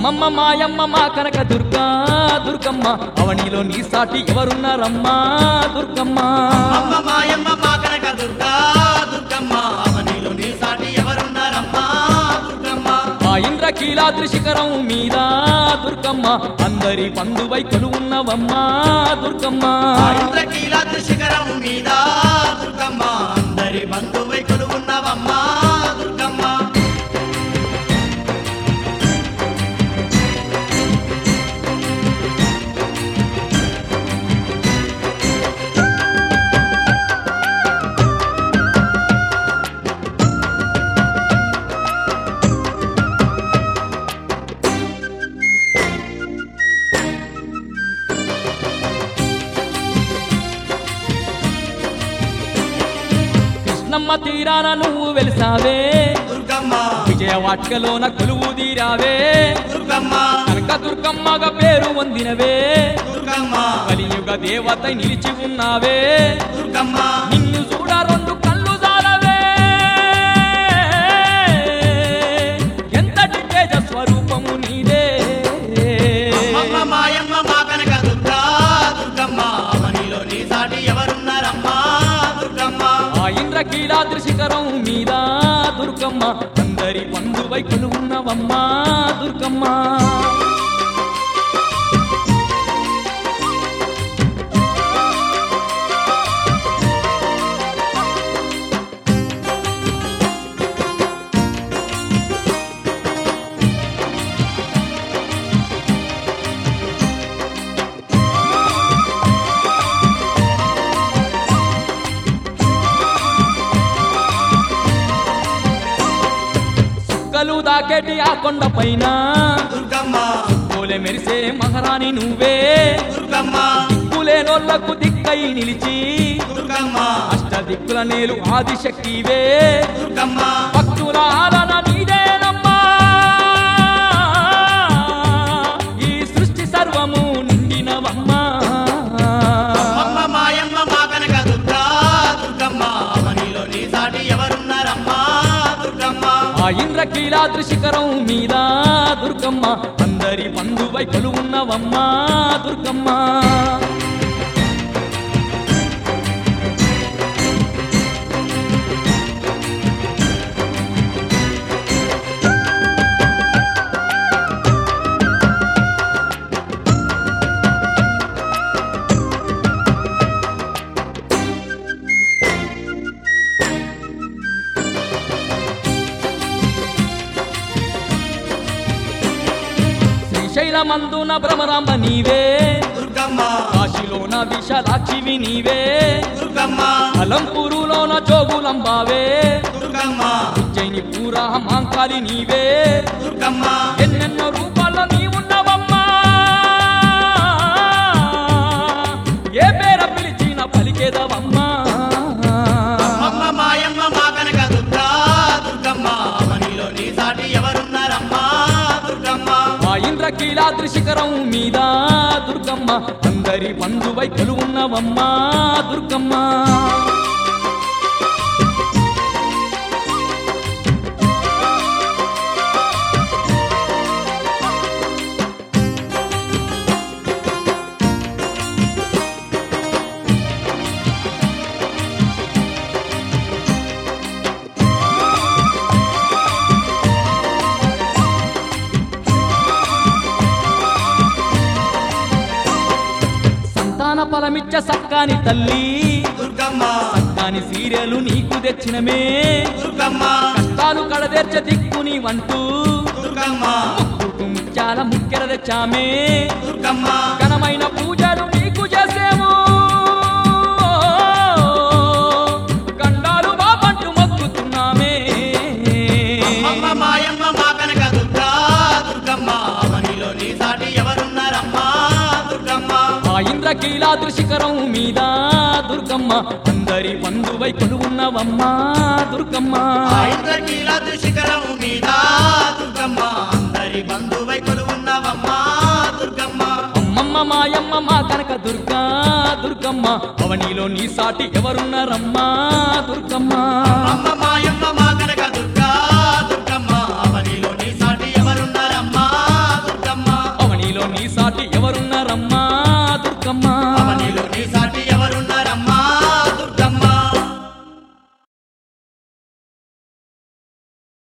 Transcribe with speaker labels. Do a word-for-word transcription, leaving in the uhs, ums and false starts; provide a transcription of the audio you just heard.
Speaker 1: అమ్మమ్మ మాయమ్మ మా కనక దుర్గా దుర్గమ్మ అవనిలో నీ సాటి ఎవరున్నారమ్మా దుర్గమ్మ
Speaker 2: అమ్మ మాయమ్మ మా కనక దుర్గా దుర్గమ్మ అవనిలో నీ సాటి ఎవరున్నారమ్మా దుర్గమ్మ
Speaker 1: ఆ ఇంద్రకీలాద్రి శిఖరం మీద దుర్గమ్మ అందరి బంధువై కొలువున్నవమ్మా దుర్గమ్మ
Speaker 2: ఆ ఇంద్రకీలాద్రి శిఖరం మీద దుర్గమ్మ అందరి బంధువై కొలువున్నవమ్మా దుర్గమ్మ
Speaker 1: కృష్ణమ్మ తీరాన నువ్వు వెలిసావే
Speaker 2: దుర్గమ్మ
Speaker 1: విజయవాటికలోన కొలువు తీరావే
Speaker 2: దుర్గమ్మ
Speaker 1: కనక దుర్గమ్మగా పేరు పొందినవే
Speaker 2: దుర్గమ్మ
Speaker 1: కలియుగ దేవత నిలిచి ఉన్నావే
Speaker 2: దుర్గమ్మ
Speaker 1: నిన్ను చూడ రెండు కళ్ళు జాలవే ఎంతటి తేజ స్వరూపము నీదే
Speaker 2: అమ్మ మాయమ్మ మా కనక దుర్గా దుర్గమ్మ అవనిలో నీ సాటి ఎవరున్నారమ్మా దుర్గమ్మ
Speaker 1: ఆ ఇంద్రకీలాద్రి శిఖరం మీద దుర్గమ్మ అందరి బంధువై కొలువున్నవమ్మా దుర్గమ్మ చుక్కలు దాకేటి ఆ కొండ పైన
Speaker 2: దుర్గమ్మ
Speaker 1: కోలె మెరిసే మహారాణి నువ్వే
Speaker 2: దుర్గమ్మ
Speaker 1: దిక్కులేనోళ్లకు దిక్కై నిలిచి
Speaker 2: దుర్గమ్మ
Speaker 1: అష్ట దిక్కుల నేలు ఆదిశక్తివే
Speaker 2: దుర్గమ్మ
Speaker 1: భక్తుల ఆలన నీదేనమ్మా ఈ సృష్టి సర్వము నిండినవమ్మా
Speaker 2: అమ్మ మాయమ్మ మా కనక దుర్గా దుర్గమ్మ అవనిలో నీ సాటి ఎవరున్నారమ్మా దుర్గమ్మ
Speaker 1: ఆ ఇంద్రకీలాద్రి శిఖరం మీద దుర్గమ్మ అందరి బంధువై కొలువున్నవమ్మా దుర్గమ్మ శ్రీశైలమందున భ్రమరాంబ నీవే
Speaker 2: దుర్గమ్మ
Speaker 1: కాశీలోన విశాలాక్షివి నీవే
Speaker 2: దుర్గమ్మ
Speaker 1: అలంపూరులోన జోగులంబావే
Speaker 2: దుర్గమ్మ
Speaker 1: ఉజ్జయిని పూరా మాంకాలి నీవే
Speaker 2: దుర్గమ్మ
Speaker 1: ఎన్నెన్నో రూపాల్లో నీ ఉన్నవమ్మా ఏ పేర పిలిచిన పలికేదవమ్మా
Speaker 2: అమ్మ మాయమ్మ మా కనక దుర్గా దుర్గమ్మ అవనిలో నీ సాటి ఎవరున్నారమ్మా దుర్గమ్మ
Speaker 1: ఆ ఇంద్రకీలాద్రి శిఖరం మీద దుర్గమ్మ అందరి బంధువై కొలువున్నవమ్మా దుర్గమ్మ సంతాన ఫలమిచ్చ సక్కాని తల్లి
Speaker 2: దుర్గమ్మ
Speaker 1: సక్కాని సీరియలు నీకు తెచ్చినమే
Speaker 2: దుర్గమ్మ
Speaker 1: కష్టాలు కడదేర్చ దిక్కుని వంటూ
Speaker 2: దుర్గమ్మ
Speaker 1: ముక్కుకు ముత్యాల ముక్కెర తెచ్చామే
Speaker 2: దుర్గమ్మ
Speaker 1: ఘనమైన పూజలు నీకు చేసేము గండాలు బాబంటూ మొక్కుతున్నామే
Speaker 2: అమ్మ మాయమ్మ మా కనక దుర్గా దుర్గమ్మ అవనిలో నీ సాటి ఎవరున్నారమ్మా దుర్గమ్మ
Speaker 1: ఆ ఇంద్రకీలాద్రి శిఖరం మీద దుర్గమ్మ అందరి బంధువై కొలువున్నవమ్మా దుర్గమ్మ
Speaker 2: ఆ ఇంద్రకీలాద్రి శిఖరం మీద దుర్గమ్మ అందరి బంధువై కొలువున్నవమ్మా దుర్గమ్మ
Speaker 1: అమ్మమ్మ మాయమ్మ మా కనక దుర్గా దుర్గమ్మ అవనిలో నీ సాటి ఎవరున్నారమ్మా దుర్గమ్మ
Speaker 2: అమ్మ మాయమ్మ మా కనక దుర్గా దుర్గమ్మ అవనిలో నీ సాటి ఎవరున్నారమ్మా దుర్గమ్మ
Speaker 1: దుర్గమ్మ